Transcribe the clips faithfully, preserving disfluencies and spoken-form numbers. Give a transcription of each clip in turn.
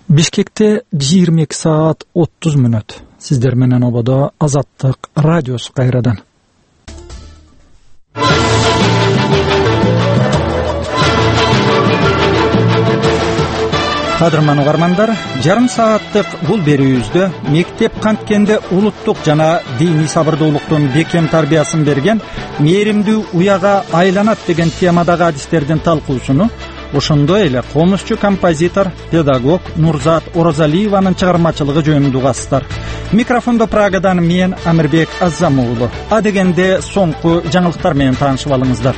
Бишкекте жыйырма эки саат отуз мүнөт. Сиздер менен ободо Азаттык радиосу кайрадан. Кадырман угармандар, жарым сааттык бул берүүбүздө мектеп канткенде улуттук жана диний сабырдуулуктун бекем тарбиясын берген мээримдүү уяга айланат деген темадагы адистердин талкуусуну ошондой эле комузчу композитор, педагог Нурзат Оразалиеванын чыгармачылыгы жөнүндө угасыздар. Микрофондо Прагадан мен Амирбек Аззам уулу. А дегенде соңку жаңылыктар менен таанышып алыңыздар.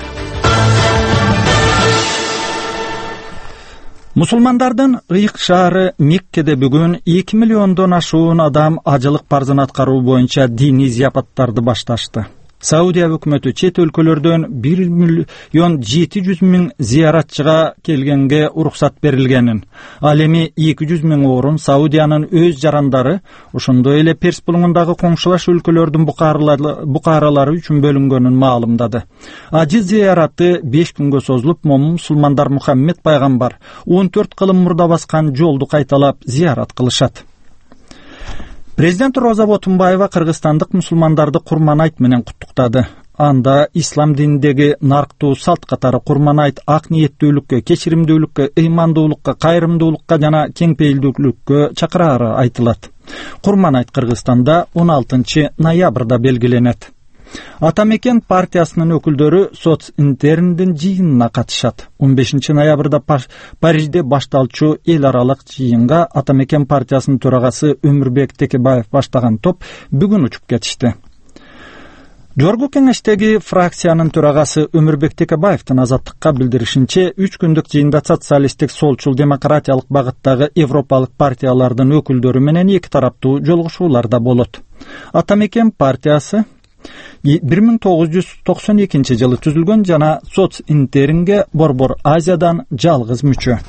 Мусулмандардын ыйык шаары Меккеде бүгүн эки миллиондон ашуун адам ажылык парзын аткаруу боюнча диний зияпаттарды башташты. Саудия өкмөтү чет өлкөлөрдөн бир миллион жети жүз миң зияратчыга келгенге уруксат берилгенин, ал эми эки жүз миң орун Саудиянын өз жарандары, ошондой эле Перс булуңундагы коңшулаш өлкөлөрдүн букаралары үчүн бөлүнгөнүн маалымдады. Ажы зияраты беш күнгө созулуп, мусулмандар Мухаммед пайгамбар он төрт кылым мурда баскан жолду кайталап зиярат кылышат. Президент Роза Ботунбаева кыргызстандык мусулмандарды Курман айт менен куттуктады. Анда ислам динидеги нарктуу салт катары Курман айт ак ниеттүүлүккө, кечиримдүүлүккө, ыймандуулукка, кайрымдуулукка жана кеңпейилдүүлүккө чакырары айтылат. Курман айт Кыргызстанда он алтынчы ноябрда белгиленет. Атамекен партиясынын өкүлдөрү социнтерндин жыйынына катышат. он бешинчи ноябрда Парижде башталчу эл аралык жыйынга Атамекен партиясынын төрагасы Өмүрбек Текебаев баштаган топ бүгүн учуп кетишти. Жогорку кеңештеги фракциянын төрагасы Өмүрбек Текебаевдин Азаттыкка билдиришинче, үч күндүк жыйында социалисттик солчул демократиялык багыттагы европалык партиялардын өкүлдөрү менен эки тараптуу жолугушуулар да болот. Атамекен партиясы бир миң тогуз жүз токсон экинчи жылы түзүлгөн жана социнтернге Борбор Азиядан жалгыз мүчө.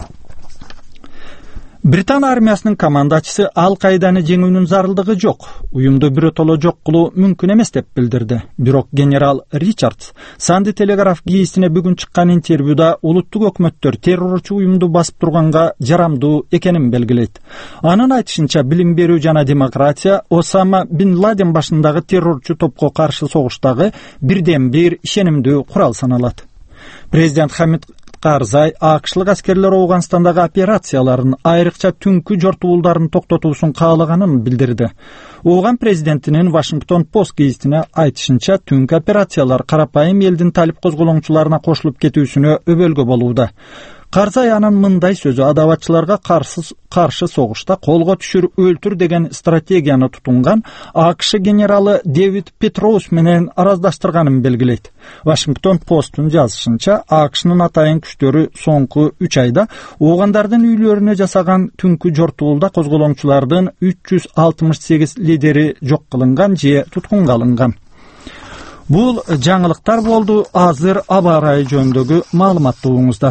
Британ армиясынын командачысы Ал-Каиданы жеңүүнүн зарылдыгы жок, уюмду биротоло жок кылуу мүмкүн эмес деп билдирди. Бирок генерал Ричардс Санди телеграф гезитине бүгүн чыккан интервьюда улуттук өкмөттөр террорчу уюмду басып турганга жарамдуу экенин белгилейт. Анын айтышынча, билим берүү жана демократия Осама бин Ладен башындагы террорчу топко каршы согуштагы бирден бир ишенимдүү курал саналат. Президент Хамид Карзай акшлык аскерлер Ауганстандагы операцияларын, айрыкча түнкү жортуулдарын токтотуусун каалаганын билдирди. Ооган президентинин Вашингтон Пост гезитине айтышынча, түнкү операциялар карапайым элдин талип козголоңчуларына кошулуп кетүүсүнө өбөлгө болууда. Карзай анын мындай сөзү: адаватчыларга каршы каршы согушта колго түшүр, өлтүр деген стратегияны тутунган АКШ генералы Дэвид Петроус менен араздаштырганын белгилейт. Вашингтон Посттун жазышынча, АКШнын атайын күчтөрү соңку үч айда оогандардын үйлөрүнө жасаган түнкү жортуулда козголоңчулардын үч жүз алтымыш сегиз лидери жок кылынган же туткунга алынган. Бул жаңылыктар болду. Азыр аба ырайы жөнүндөгү маалыматты угуңуздар.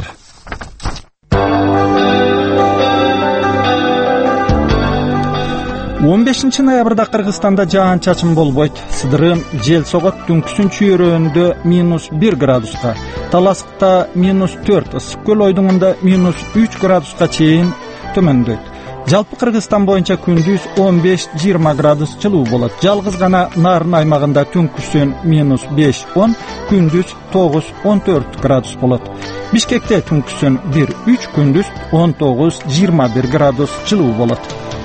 он бешинчи ноябрда Кыргызстанда жаан-чачын болбойт. Сыдырым жел согот. Түнкүсүн чүйөрөндө минус бир градуска, Таласкта минус төрт, Ысык көл ойдуңунда минус үч градуска чейин төмөндөйт. Жалпы Кыргызстан боюнча күндүз он беш жыйырма градус жылуу болот. Жалгыз гана Нарын аймагында түнкүсүн минус беш он, күндүз тогуз он төрт градус болот. Бишкекте түнкүсүн бир үч, күндүз он тогуз жыйырма бир градус жылуу болот.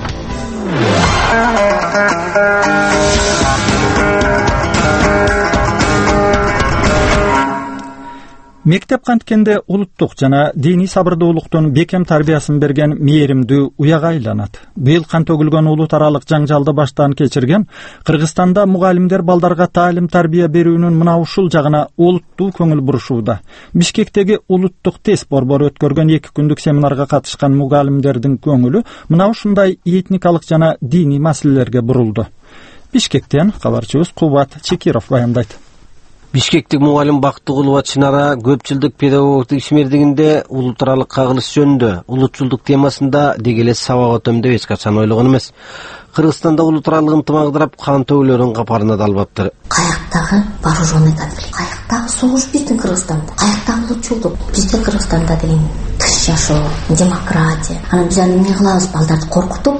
Мектеп канткенде улуттук жана диний сабырдуулуктун бекем тарбиясын берген мээримдүү уяга айланат. Быйыл кан төгүлгөн улут аралык жаңжалды баштан кечирген Кыргызстанда мугалимдер балдарга таалим тарбия берүүнүн мына ушул жагына олуттуу көңүл бурушууда. Бишкектеги улуттук тест борбору өткөргөн эки күндүк семинарга катышкан мугалимдердин көңүлү мына ушундай этникалык жана диний маселелерге бурулду. Бишкектен кабарчыбыз Кубат Чекиров баяндайт. Бишкектик мугалим Бактыгулова Чынара көп жылдык педагогтук ишмердигинде улут аралык кагылыш жөнүндө, улутчулдук темасында дегеле сабак өтөм деп эч качан ойлогон эмес. Кыргызстанда улут аралык ынтымагдырап кан төгүлөрүн капарына да албаптыр. Каяктагы вооруженный конфликт, каякта каяктагы согуш биздин Кыргызстанда, каяктагы улутчулдук бизде Кыргызстанда деген тынч жашоо, демократия. Анан биз аны эмне кылабыз? Балдарды коркутуп,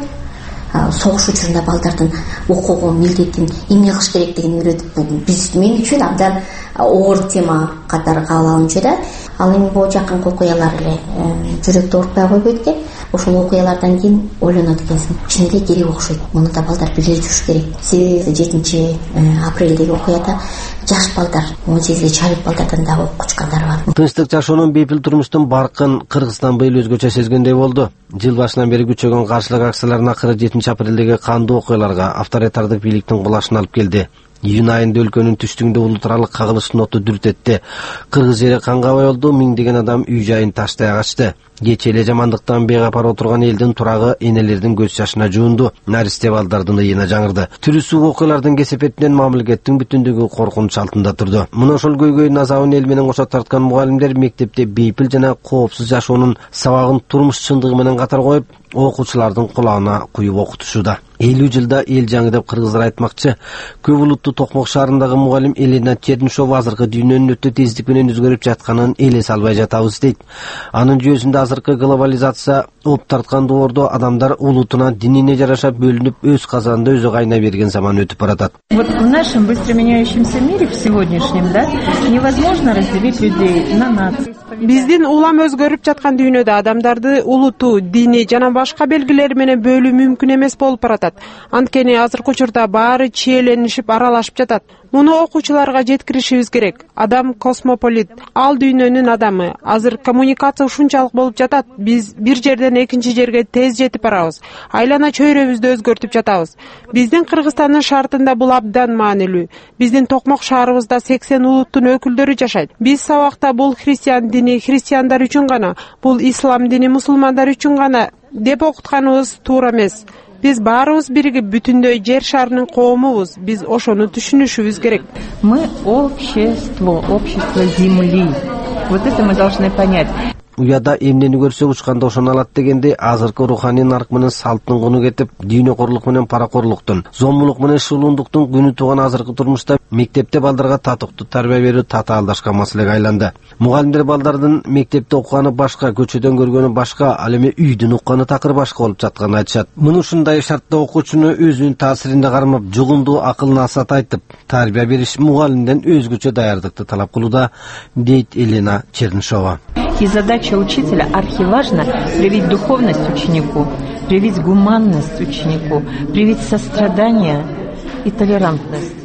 согуш учурунда балдардын окууга милдетин эмне кылыш керектигин үйрөтүп, бул биз мен үчүн абдан оор тема катары кабыл алынчу да. Ал эми бул жакынкы окуялар эле жүрөктү оорутпай койбойт деп, ошол окуялардан кийин ойлонот экенсиң. Чынында керек окшойт. Муну да балдар биле жүрүш керек. Себеби жетинчи апрелдеги окуяда жаш балдар, он сегизге чалып балдардан дагы окуп чыккандар бар. Тынчтык жашоонун, бейпил турмуштун баркын Кыргызстан быйыл өзгөчө сезгендей болду. Жыл башынан бери күчөгөн каршылык акцияларынын акыры жетинчи апрелдеги кандуу окуяларга авторитардык бийликтин кулашын алып келди. Июнь айында өлкөнүн түштүгүндө улуттаралык кагылыш ноту дүртетти. Кыргыз жери канга болду, миңдеген адам үй жайын таштай качты. Кече эле жамандыктан бейгапар отурган элдин турагы энелердин көз жашына жуунду, наристе балдардын ыйына жаңырды. Түрүсү окуялардын кесепетинен мамлекеттин бүтүндүгү коркунуч алтында турду. Мына ошол көйгөйдүн азабын эл менен кошо тарткан мугалимдер мектепте бейпил жана коопсуз жашоонун сабагын турмуш чындыгы менен катар коюп, окуучулардын кулагына куюп окутушууда. элүү жылда эл жаңы деп кыргыздар айтмакчы. Көп улуттуу Токмок шаарындагы мугалим Елена Чернышова азыркы дүйнөнүн өтө тездик менен өзгөрүп жатканын эле салбай жатабыз дейт. Анын жүйөсүндө азыркы глобализация оп тарткан доордо адамдар улутуна, динине жараша бөлүнүп, өз казанында өзү кайнай берген заман өтүп баратат. Вот в нашем быстро меняющемся мире, в сегодняшнем, да, невозможно разделить людей на нации. Биздин улам өзгөрүп жаткан дүйнөдө адамдарды улуту, дини жана башка белгилери менен бөлүү мүмкүн эмес болуп баратат. Анткени азыркы учурда баары чиеленишип, аралашып жатат. Муну окуучуларга жеткиришибиз керек. Адам космополит, ал дүйнөнүн адамы. Азыр коммуникация ушунчалык болуп жатат. Биз бир жерден экинчи жерге тез жетип барабыз. Айлана чөйрөбүздү өзгөртүп жатабыз. Биздин Кыргызстандын шартында бул абдан маанилүү. Биздин Токмок шаарыбызда сексен улуттун өкүлдөрү жашайт. Биз сабакта бул христиан дини христиандар үчүн гана, бул ислам дини мусулмандар үчүн гана деп окутканыбыз туура эмес. Биз баарыбыз биригип бүтүндөй жер шарынын коомубуз. Биз ошону түшүнүшүбүз керек. Мы общество, общество земли. Вот это мы должны понять. Уяда эмнени көрсөк учканда ошону алат дегенде, азыркы руханий нарк менен салттын куну кетип, дүйнөкорлук менен паракорлуктун, зомбулук менен шуулундуктун күнү тууган азыркы турмушта мектепте балдарга татыктуу тарбия берүү татаалдашкан маселеге айланды. Мугалимдер балдардын мектепте окуганы башка, көчөдөн көргөнү башка, ал эми үйдүн укканы такыр башка болуп жатканын айтышат. Муну ушундай шартта окуучуну өзүнүн таасиринде кармап, жугумдуу акылына асат айтып, тарбия бериш мугалимден өзгөчө даярдыкты талап кылууда, дейт Елена Чернышова. И задача учителя архиважна привить духовность ученику, привить гуманность ученику, привить сострадание и толерантность.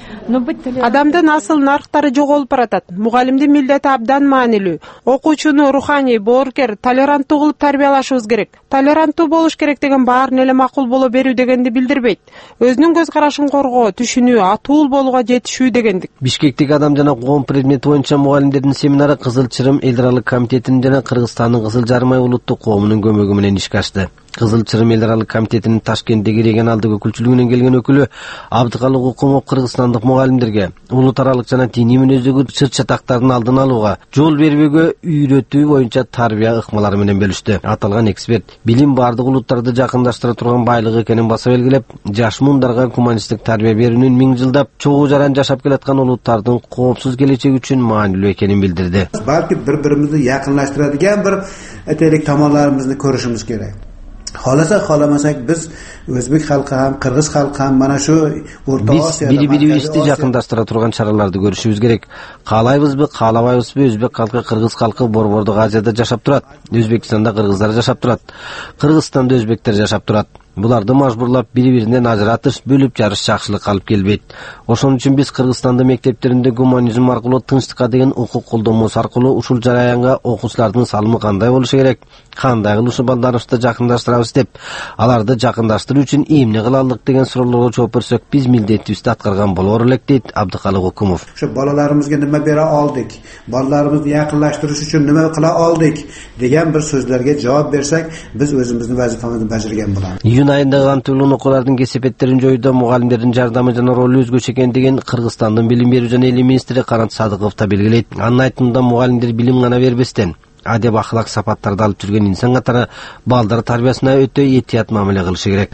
Адамдын асыл нарктары жоголуп баратат. Мугалимдин милдети абдан маанилүү. Окуучуну руханий, боорукер, толеранттуу кылып тарбиялашыбыз керек. Толеранттуу болуш керек деген баарын эле макул боло берүү дегенди билдирбейт. Өзүнүн көз карашын коргоо, түшүнүү, атуул болууга жетишүү дегендик. Бишкектеги адам жана коом предмети боюнча мугалимдердин семинары Кызыл Чырым эл аралык комитетинин жана Кыргызстандын Кызыл Жарым ай улуттук коомунун көмөгү менен ишке ашты. Кызыл Чырым эл аралык комитетинин Ташкенттеги регионалдык өкүлчүлүгүнөн келген өкүлү Абдыкалык Укумов кыргызстандык мугалимдерге улут аралык жана диний мүнөздөгү чыр-чатактардын алдын алууга, жол бербөөгө үйрөтүү боюнча тарбия ыкмалары менен бөлүштү. Аталган эксперт билим бардык улуттарды жакындаштыра турган байлык экенин баса белгилеп, жаш муундарга гуманисттик тарбия берүүнүн миң жылдап чогуу жаран жашап келаткан улуттардын коопсуз келечеги үчүн маанилүү экенин билдирди. Балки бири-бирибизди жакындаштырadigan bir этелик томонларыбызды көрүшүбүз керек. Xohlasak, xohlamasak biz O'zbek xalqi ham, Qirg'iz xalqi ham mana shu O'rta Osiyoda бири-бирибизди жакындаштыра турган чараларды көрүшүбүз керек. Каалайбызбы, каалабайбызбы, Өзбек халкы, Кыргыз халкы Борбордук Азияда жашап турат. Өзбекстанда кыргыздар жашап турат. Кыргызстанда өзбектер жашап турат. Буларды мажбурлап бири-биринен ажыратыш, бөлүп жарыш жакшылыкка алып келбейт. Ошон үчүн биз Кыргызстанда мектептеринде гуманизм аркылуу тынчтыкка деген укук колдонмосу аркылуу ушул жараянга окуучулардын салымы кандай болушу керек, кандай кылышы балдарыбызды жакындаштырабыз деп, аларды жакындаштыруу үчүн эмне кылалык деген суроолорго жооп берсек, биз милдетибизди аткарган болор элек дейт Абдыкалык Укумов. Ошо балаларыбызга нема бера алдык, балаларыбызды жакындаштырыш үчүн нема кыла алдык деген бир сөзлөргө жооп берсек, биз өзүбүздүн вазифабызды бажырган болобуз. Июнь айында кантылуу окуулардын кесепеттерин жоюуда мугалимдердин жардамы жана ролу өзгөчө экендигин Кыргызстандын билим берүү жана элим министри Канат Садыков да белгилейт. Анын айтымында мугалимдер билим гана бербестен, адеп ахлак сапаттарды алып жүргөн инсан катары балдар тарбиясына өтө этият мамиле кылышы керек.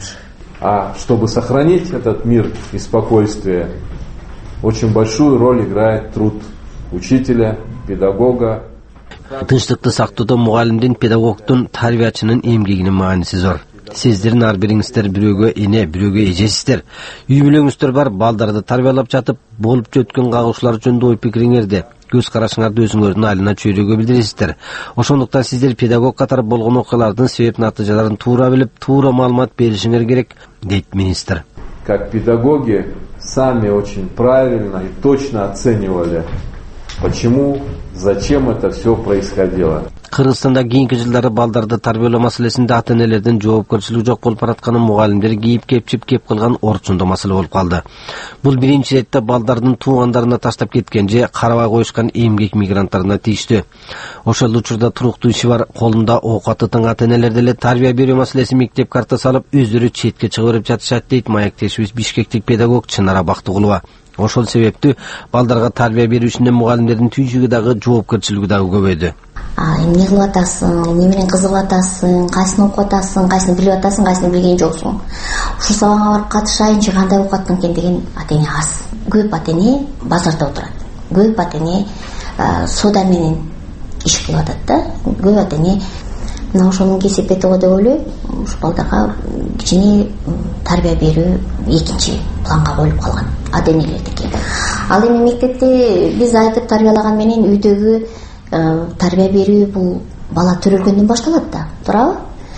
А чтобы сохранить этот мир и спокойствие, очень большую роль играет труд учителя, педагога. Тынчтыкты сактоодо мугалимдин, педагогдун, тарбиячынын эмгегинин мааниси зор. Сиздердин ар бириңиздер бирөөгө эне, бирөөгө эжесиздер. Үй бүлөңүздөр бар, балдарды тарбиялап жатып, болуп өткөн кагуушуулар жөнүндө ой пикириңерди, көз карашыңарды өзүңөрдүн айылына чөйрөгө билдиресиздер. Ошондуктан сиздер педагог катары болгон окуялардын себеп натыйжаларын туура билип, туура маалымат беришиңер керек, дейт министр. Как педагоги сами очень правильно и точно оценивали, почему, зачем это все происходило. Кыргызстанда кийинки жылдары балдарды тарбиялоо маселесинде ата-энелердин жоопкерчилиги жок болуп баратканы мугалимдер кийип кепчип кеп кылган орчундо маселе болуп калды. Бул биринчи иретте балдардын туугандарына таштап кеткен же карабай коюшкан эмгек мигранттарына тийиштүү. Ошол учурда туруктуу иши бар, колунда оокаты таң ата-энелер деле тарбия берүү маселеси мектеп карта салып, өздөрү четке чыгып берип жатышат, дейт маектешибиз бишкектик педагог Чынара Бактыгулова. Ошол себептүү балдарга тарбия берүүчүндө мугалимдердин түйшүгү дагы, жоопкерчилиги дагы көбөйдү. Эмне кылып атасың, эмне менен кызыгып атасың, кайсыны окуп атасың, кайсыны билип атасың, кайсыны билген жоксуң. Ушул сабакка барып катышайынчы, кандай окуп аттың экен деген ата-эне аз. Көп ата-эне базарда отурат. Көп ата-эне соода менен иш кылып атат да. Көп ата-эне мына ошонун кесепети го деп ойлойм. Ушул балдарга кичине тарбия берүү экинчи планга коюлуп калган ата-энелердики. Ал эми мектепте биз айтып тарбиялаган менен үйдөгү тарбия берүү бул бала төрөлгөндөн башталат да, туурабы?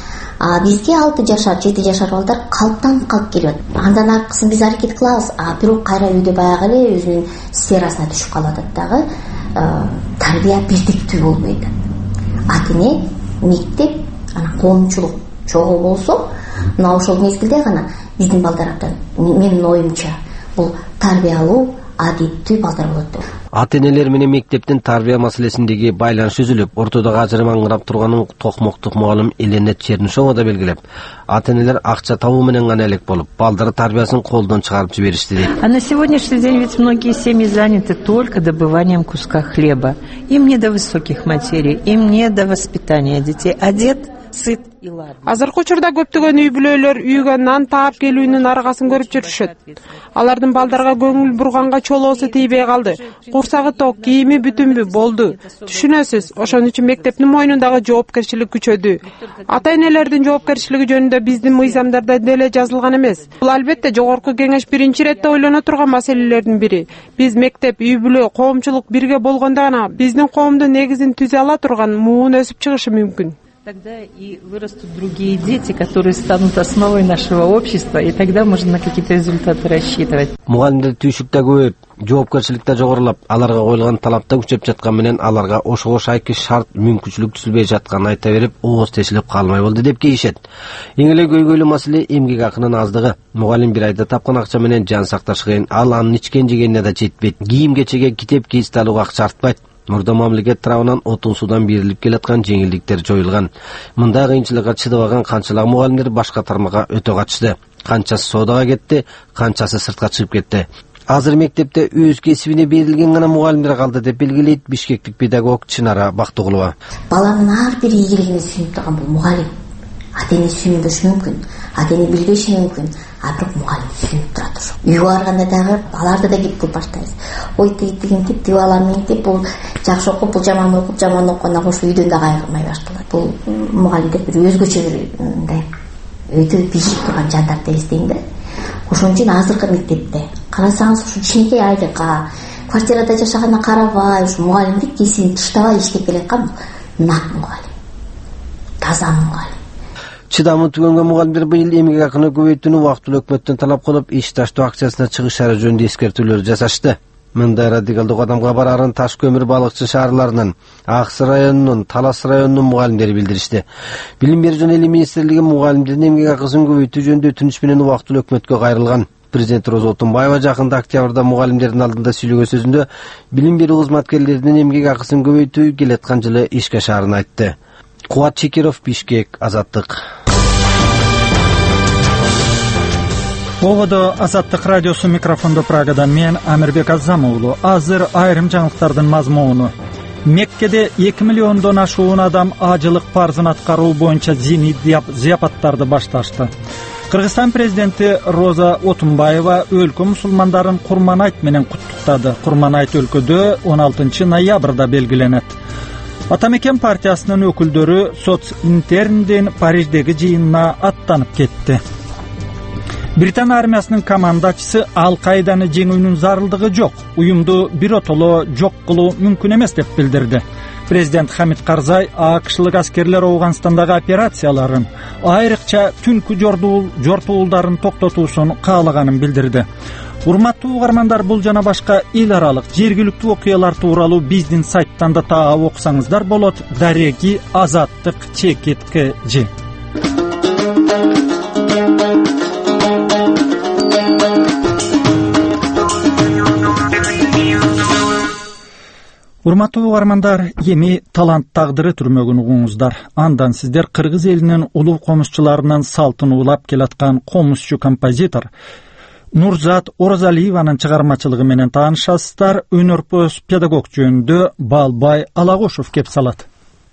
А бизге алты жашар, жети жашар балдар калыптан калып келет. Андан аркысын биз аракет кылабыз, а бирок кайра үйдө баягы эле өзүнүн сферасына түшүп калып атат дагы, тарбия бирдиктүү болбой атат. Ата-эне, мектеп, анан коомчулук чогуу болсо, мына ошол мезгилде гана биздин балдардан, менин оюмча, бул тарбиялуу, адиптүү балдар болот деп. Ата-энелер менен мектептин тарбия маселесиндеги байланыш үзүлүп, ортодогу ажырым аңгырап турганын токмоктук мугалим Елена Чернышова да белгилеп, ата-энелер акча табуу менен гана элек болуп, балдары тарбиясын колдон чыгарып жиберишти дейт. А на сегодняшний день ведь многие семьи заняты только добыванием куска хлеба. Им не до высоких материй, им не до воспитания детей. Одет, сыт и ладно. Азыркы учурда көптөгөн үй бүлөлөр үйгө нан таап келүүнүн аргасын көрүп жүрүшөт. Алардын балдарга көңүл бурганга чолоосу тийбей калды. Курсагы ток, кийими бүтүнбү болду. Түшүнөсүз, ошон үчүн мектептин мойнундагы жоопкерчилик күчөдү. Ата-энелердин жоопкерчилиги жөнүндө биздин мыйзамдарда деле жазылган эмес. Бул албетте жогорку кеңеш биринчи иретте ойлоно турган маселелердин бири. Биз мектеп, үй бүлө, коомчулук бирге болгондо гана биздин коомдун негизин түзө ала турган муун өсүп чыгышы мүмкүн. Тогда и вырастут другие дети, которые станут основой нашего общества, и тогда можно на какие-то результаты рассчитывать. Мугалимдер түйшүктө көбөйүп, жоопкерчилик да жогорулап, аларга коюлган талапта күчөп жаткан менен аларга ошого шайкы шарт, мүмкүнчүлүк түзүлбөй жатканын айта берип, ооз тешилип калмай болду деп кейишет. Эң эле көйгөйлүү маселе эмгек акынын аздыгы. Мугалим бир айда тапкан акча менен жан сакташ кыйын, ал анын ичкен жегенине да жетпейт. Кийим кечеге, китеп кийиз алууга акча артпайт. Мурда мамлекет тарабынан отун судан берилип келаткан жеңилдиктер жоюлган. Мындай кыйынчылыкка чыдабаган канчалык мугалимдер башка тармакка өтө качты. Канчасы соодага кетти, канчасы сыртка чыгып кетти. Азыр мектепте өз кесибине берилген гана мугалимдер калды деп белгилейт бишкектик педагог Чынара Бактыгулова. Баланын ар бир ийгилигине сүйүнүп турган бул мугалим. Ата-эне сүйүнбөшү мүмкүн, ата-эне билбеши мүмкүн, а бирок мугалим сүйүнүп турат ошо. Үйгө барганда дагы аларды да кеп кылып баштайбыз. Ой тигин тип, тип алам мектеп, бул жакшы окуп, бул жаман окуп, жаман окуганда ошо үйдөн да кайгырмай башталат. Бул мугалимдер бир өзгөчө бир мындай өтө бишип турган жандар деп эстейм да. Ошон үчүн азыркы мектепте карасаңыз ушу кичинекей айлыкка, квартирада жашаганына карабай, ушу мугалимдик кесибин таштабай иштеп келаткан нак мугалим. Таза мугалим. Чыдамы түгөнгөн мугалимдер быйыл эмгек акыны көбөйтүүнү убактылуу өкмөттөн талап кылып, иш таштоо акциясына чыгышары жөнүндө эскертүүлөр жасашты. Мындай радикалдуу кадамга барарын Таш көмүр балыкчы шаарларынын, Аксы районунун, Талас районунун мугалимдери билдиришти. Билим берүү жана Элим министрлиги мугалимдердин эмгек акысын көбөйтүү жөнүндө өтүнүч менен убактылуу өкмөткө кайрылган. Президент Роза Отунбаева жакында октябрда мугалимдердин алдында сүйлөгөн сөзүндө билим берүү кызматкерлеринин эмгек акысын көбөйтүү келаткан жылы ишке ашаарын айтты. Кубат Чекиров, Бишкек, Азаттык. Поводо Азаттык радиосу, микрофондо Прагадан мен Амирбек Азамуулу. Азыр айрым жаңылыктардын мазмуну. Меккеде эки миллиондон ашуун адам ажылык парзын аткаруу боюнча зини зияпаттарды башташты. Кыргызстан президенти Роза Отунбаева өлкө мусулмандарын Курман айт менен куттуктады. Курман айт өлкөдө он алтынчы ноябрда белгиленет. Атамекен партиясынын өкүлдөрү Социнтерндин Париждеги жыйынына аттанып кетти. Британ армиясынын командачысы Ал-Каиданы жеңүүнүн зарылдыгы жок, уюмду биротоло жок кылуу мүмкүн эмес деп билдирди. Президент Хамид Карзай АКШлык аскерлер Ауганстандагы операцияларын, айрыкча түнкү жортуулдарын токтотуусун каалаганын билдирди. Урматтуу угармандар, бул жана башка эл аралык жергиликтүү окуялар тууралуу биздин сайттан да таап окусаңыздар болот. Дареги Азаттык чекит кж. Урматтуу угармандар, эми талант тагдыры түрмөгүн угуңуздар. Андан сиздер кыргыз элинин улуу комузчуларынын салтын улап келаткан комузчу композитор Нурзат Оразалиеванын чыгармачылыгы менен таанышасыздар. Өнөрпөз педагог жөнүндө Балбай Алагошов кеп салат.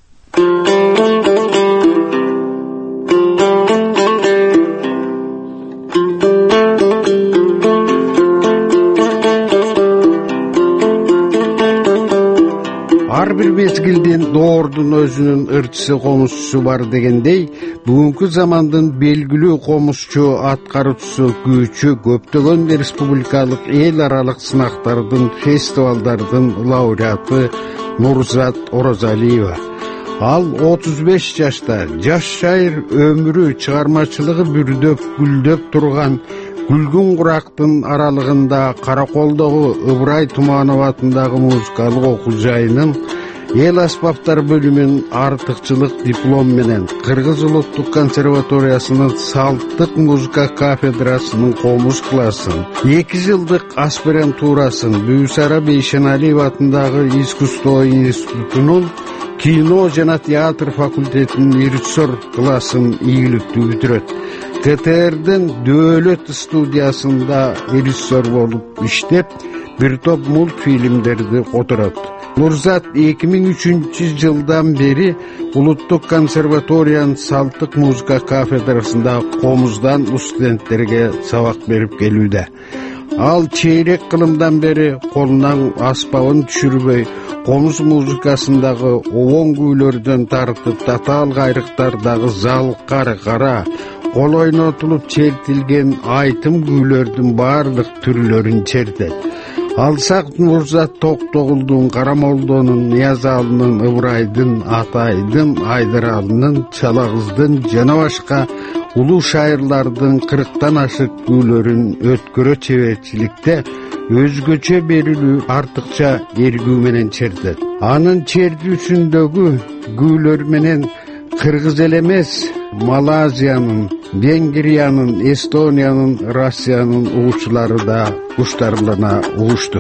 Ар бир мезгилдин доордун өзүнүн ырчысы, комузчусу бар дегендей, бүгүнкү замандын белгилүү комузчу, аткаруучусу, күүчү көптөгөн республикалык, эл аралык сынактардын, фестивалдардын лауреаты Нурзат Оразалиева. Ал отуз беш жашта, жаш шайыр өмүрү, чыгармачылыгы бүрдөп, гүлдөп турган Күлгүн Курактын аралыгында Караколдогу Ыбырай Туманов атындагы музыкалык окуу жайынын эл аспаптар бөлүмүн артыкчылык диплом менен, Кыргыз улуттук консерваториясынын салттык музыка кафедрасынын комуз классын, эки жылдык аспирантурасын, Бүүсара Бейшеналиев атындагы искусство институтунун кино жана театр факультетинин режиссер классын ийгиликтүү бүтүрөт. КТРдин дөөлөт студиясында режиссер болуп иштеп, бир топ мультфильмдерди которот. Нурзат эки миң үчүнчү жылдан бери улуттук консерваториянын салттык музыка кафедрасында комуздан студенттерге сабак берип келүүдө. Ал чейрек кылымдан бери колунан аспабын түшүрбөй, комуз музыкасындагы обон күүлөрдөн тартып, татаал кайрыктардагы залкар, кара, кол ойнотулуп чертилген айтым күүлөрдүн баардык түрлөрүн чертет. Алсак Нурзат Токтогулдун, Карамолдонун, Ниязалынын, Ыбырайдын, Атайдын, Айдаралынын, Чалагыздын жана башка улуу шайырлардын кырктан ашык күүлөрүн өткөрө чеберчиликте өзгөчө берилүү, артыкча эргүү менен чертет. Анын чертүүсүндөгү күүлөр менен Кыргыз эле эмес, Малайзиянын, Венгриянын, Эстониянын, Россиянын угуучулары да куштарлана угушту.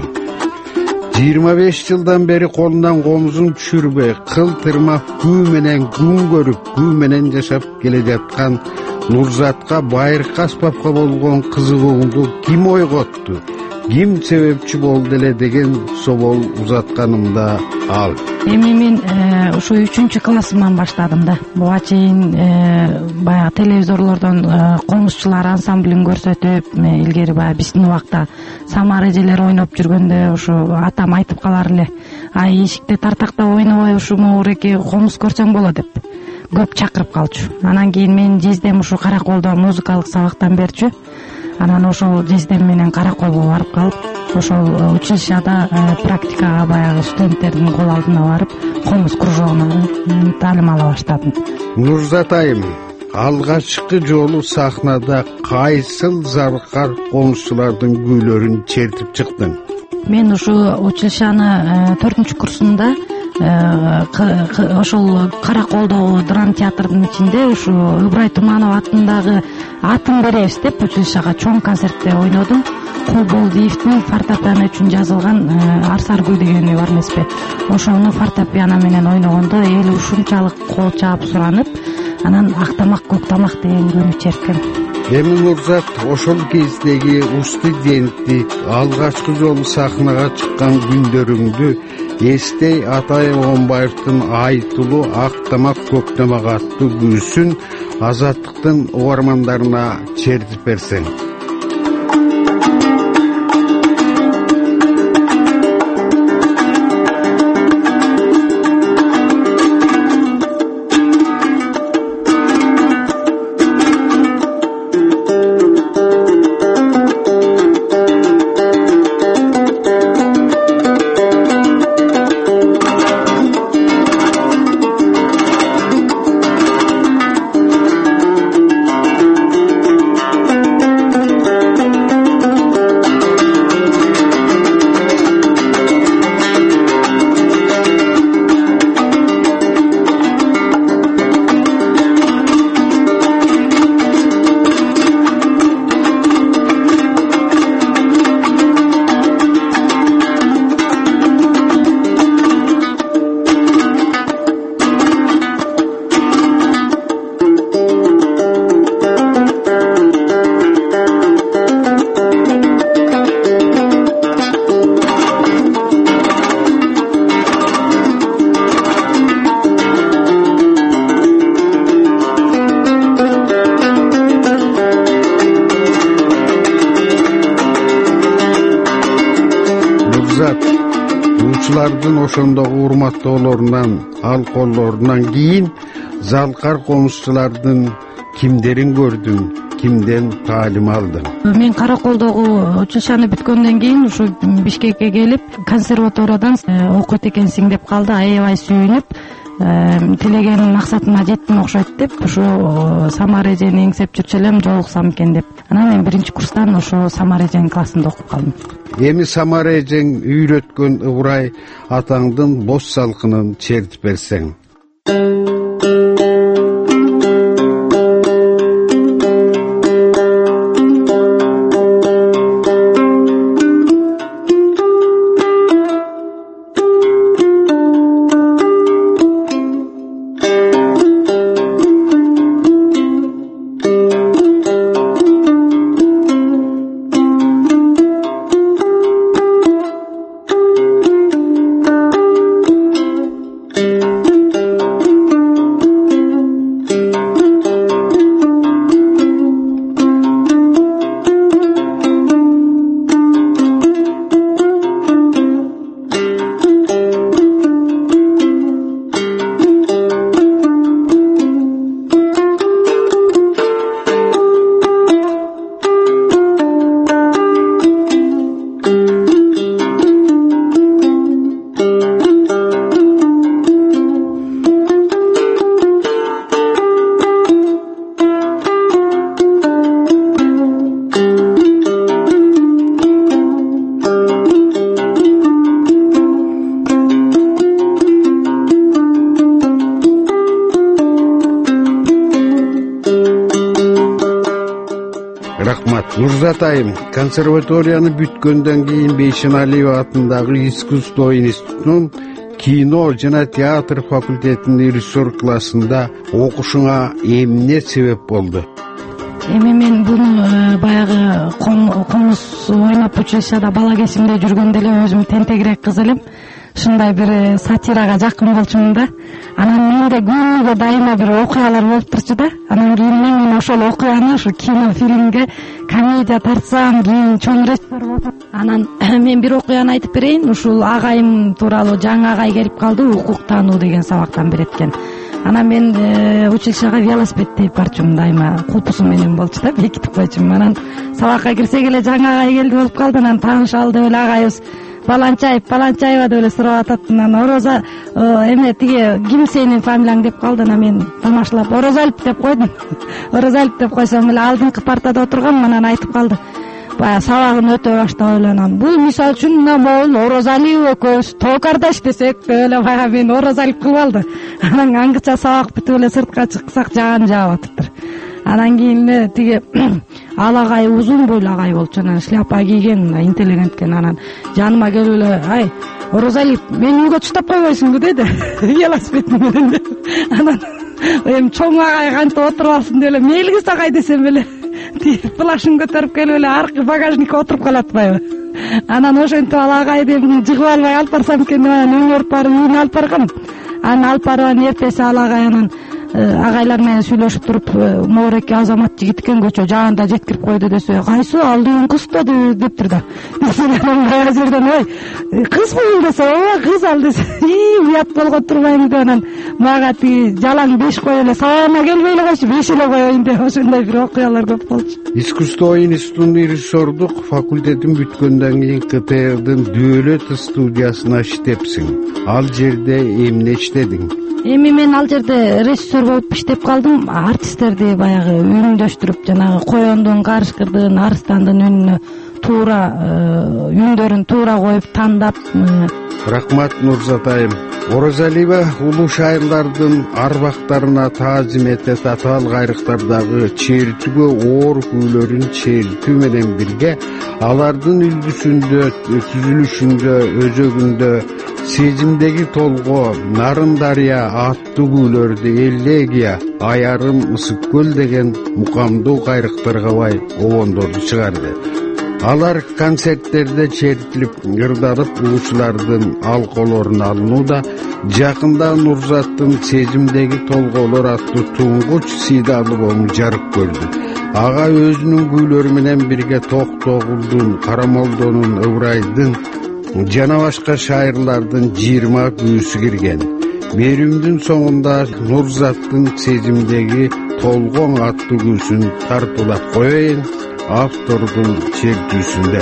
жыйырма беш жылдан бери колунан комузун түшүрбөй, кыл тырмак күү менен күн көрүп, күү менен жашап келе жаткан Нурзатка байыркы аспапка болгон кызыгууңду ким ойготту, ким себепчи болду эле деген собол узатканымда ал. Эми мен ушу үчүнчү классыман баштадым да. Буга чейин баягы телевизорлордон комузчулар ансамблин көрсөтүп, илгери баягы биздин убакта Самара эжелер ойноп жүргөндө ушу атам айтып калар эле: "Ай, эшикте тартактап ойнобой ушу могуреки комуз көрсөң болот" деп көп чакырып калчу. Анан кийин мен жездем ушу Караколдо музыкалык сабактан берчү. Анан ошол жездем менен Караколго барып калып, ошол училищада практикага баягы студенттердин кол алдына барып, комуз кружогуна таалим ала баштадым. Нурзат айым, алгачкы жолу сахнада кайсыл заркар комузчулардын күүлөрүн чертип чыктың? Мен ушу училищаны төртүнчү курсунда ошол Караколдогу драм театрдын ичинде ушу Ыбырай Туманов атындагы Атын беребиз деп училищага чоң концертте ойнодум. Кулболдиевдин фортепиано үчүн жазылган Арсаргүл дегени бар эмеспи? Ошону фортепиано менен ойногондо эл ушунчалык кол чаап суранып, анан Актамак Көктамак деген күүнү черткен. Эми Нурзат ошол кездеги студенттик алгачкы жолу сахнага чыккан күндөрүңдү эстей Атай Огонбаевдин айтылуу Актамак Көктамак аттуу күүсүн Азаттыктын угармандарына чертип берсең. Ушулардын ошондогу урматтоолорунан, ал коллорунан кийин залкар комузчулардын кимдерин көрдүң, кимден таалим алдың? Мен Караколдогу училищаны бүткөндөн кийин ушу Бишкекке келип, консерваториядан окуйт экенсиң деп калды, аябай сүйүнүп, тилеген максатыма жеттим окшойт деп, ушу Самар эжени эңсеп жүрчү элем, жолуксам экен деп. Анан мен биринчи курстан ушу Самар эженин классында окуп калдым. Эми Самар эжең үйрөткөн ыбырай атаңдын бос салкынын чертип берсең. Нурзат айым, консерваторияны бүткөндөн кийин Бейшеналиев атындагы искусство институтунун кино жана театр факультетинин режиссер классында окушуңа эмне себеп болду? Эми мен буну баягы комуз ойноп училищада бала кезимде жүргөндө эле өзүм тентегирээк кыз элем. Ушундай бир сатирага жакын болчумун да. Анан менде күнүгө дайыма бир окуялар болуп турчу да. Анан кийин мен ошол окуяны ушу кино фильмге комедия тартсам, кийин чоң режиссер болсом. Анан мен бир окуяны айтып берейин. Ушул агайым тууралуу жаңы агай келип калды, укук таануу деген сабактан береткен. Анан мен училищага велосипед тээп барчумун дайыма. Кулпусу менен болчу да, бекитип койчумун. Анан сабакка кирсек эле жаңы агай келди болуп калды. Анан тааныша алды эле агайыбыз Баланчаев, Баланчаева деп эле сурап атат. Анан Ороза эме тиги ким сенин фамилияң деп калды. Анан мен тамашалап Орозалиев деп койдум. Орозалиев деп койсом эле алдыңкы партада отурган, анан айтып калды. Бая сабагын өтө баштап эле анан бул мисалы үчүн мына могул Орозалиев экөөбүз тоокардаш десек деп эле бая мен Орозалиев кылып алды. Анан аңгыча сабак бүтүп эле сыртка чыксак жаан жаап атыптыр. Анан кийин эле тиги ал агай узун бойлуу агай болчу, анан шляпа кийген, интеллигент экен. Анан жаныма келип эле, ай, Орозалиев, мени үйгө таштап койбойсуңбу деди. Велосипед менен деп. Анан эми чоң агай кантип отуруп алсын деп эле, мейлиңиз агай десем эле, плашын көтөрүп келип эле аркы багажникке отуруп калат атпайбы. Анан ошентип ал агайды жыгып албай алып барсам экен деп анан өңөрүп барып үйүнө алып баргам. Анан алып барып эртеси ал агай анан агайлар менен сүйлөшүп туруп моореке азамат жигит экен көчө жаанда жеткирип койду десе, кайсы алдыгын кыстады дептир да. Баягы жерден ой кызбы бул десе, ооба кыз ал десе, ии уят болгон турбайм деп анан мага тиги жалаң беш кой эле сабагына келбей эле койчу, беш эле коеюн деп ошондой бир окуялар көп болчу. Искусство институтунун режиссердук факультетин бүткөндөн кийин КТРдын дөөлөт студиясына иштепсиң. Ал жерде эмне иштедиң? Эми мен ал жерде режиссер болуп иштеп калдым. Артисттерди баягы үндөштүрүп, жанагы коёндун, карышкырдын, арыстандын үнүнө туура үндөрүн туура коюп тандап. Рахмат Нурзатайым. Оразалиева улуу шайырлардын арбактарына таазим этет, атал кайрыктардагы чертүүгө оор күүлөрүн чертүү менен бирге алардын үлгүсүндө, түзүлүшүндө, өзөгүндө сезимдеги толго, Нарын дарыя аттуу күүлөрдү элегия, аярым, ысык көл деген мукамдуу кайрыктарга бай обондорду чыгарды. Алар концерттерде чертилип, ырдалып, угуучулардын алкоолорун алынууда. Жакында Нурзаттын сезимдеги толголор аттуу туңгуч си ди альбому жарык көрдү. Ага өзүнүн күүлөрү менен бирге Токтогулдун, Карамолдонун, Ыбырайдын жана башка шайырлардын жыйырма күүсү кирген. Берүүмдүн соңунда Нурзаттын сезимдеги толгоң аттуу күүсүн тартуулап коеюн автордун чертүүсүндө.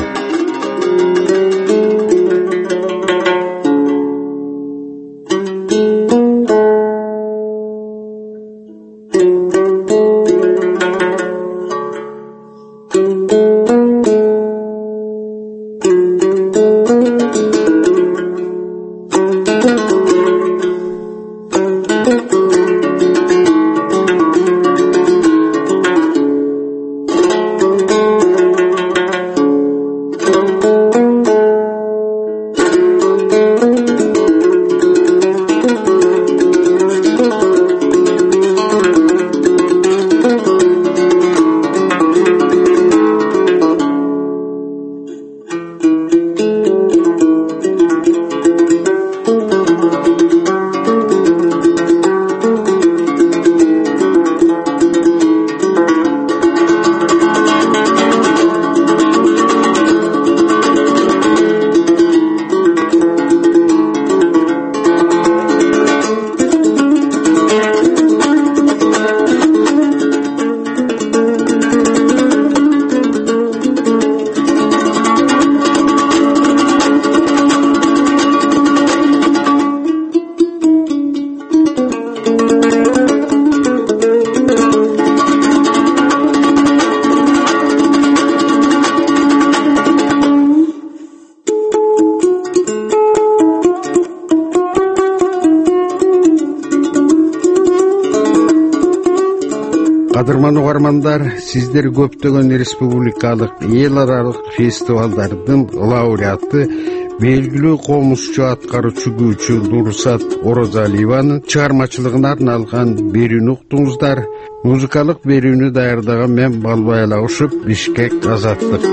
Кадырман угармандар, сиздер көптөгөн республикалык, эл аралык фестивалдардын лауреаты, белгилүү комузчу аткаруучу күчү Нурзат Оразалиеванын чыгармачылыгына арналган берүүнү уктуңуздар. Музыкалык берүүнү даярдаган мен Балбай Алаушев, Бишкек, Азаттык.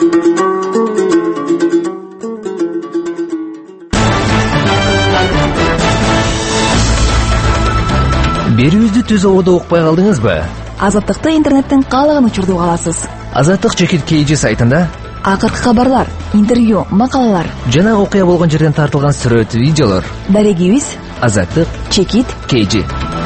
Берүүбүздү түз ободо укпай калдыңызбы? Азаттыкты интернеттен каалаган учурда уга аласыз. Азаттык чекит кей джи сайтында акыркы кабарлар, интервью, макалалар жана окуя болгон жерден тартылган сүрөт, видеолор. Дарегибиз Азаттык чекит кей джи.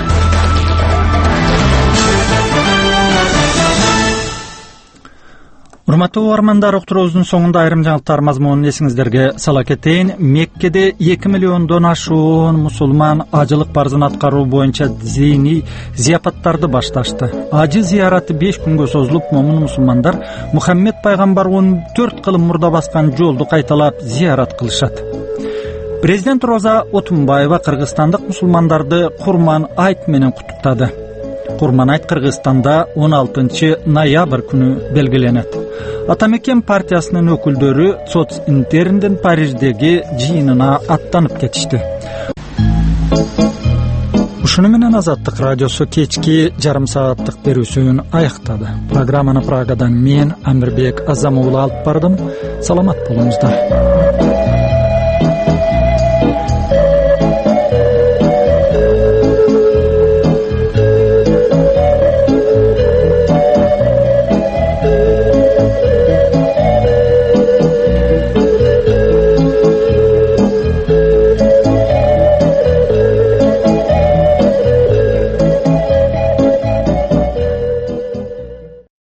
Урматтуу угармандар, уктуруубуздун соңунда айрым жаңылыктар мазмунун эсиңиздерге сала кетейин. Меккеде эки миллиондон ашуун мусулман ажылык парзын аткаруу боюнча диний зияпаттарды башташты. Ажы зыяраты беш күнгө созулуп, момун мусулмандар Мухаммед пайгамбар он төрт кылым мурда баскан жолду кайталап зыярат кылышат. Президент Роза Отунбаева кыргызстандык мусулмандарды Курман айт менен куттуктады. Курман айт Кыргызстанда он алтынчы ноябрь күнү белгиленет. Атамекен партиясынын өкүлдөрү Социнтерндин Париждеги жыйынына аттанып кетишти. Ушуну менен Азаттык радиосу кечки жарым сааттык берүүсүн аяктады. Программаны Прагадан мен Амирбек Азамуулу алып бардым. Саламат болуңуздар.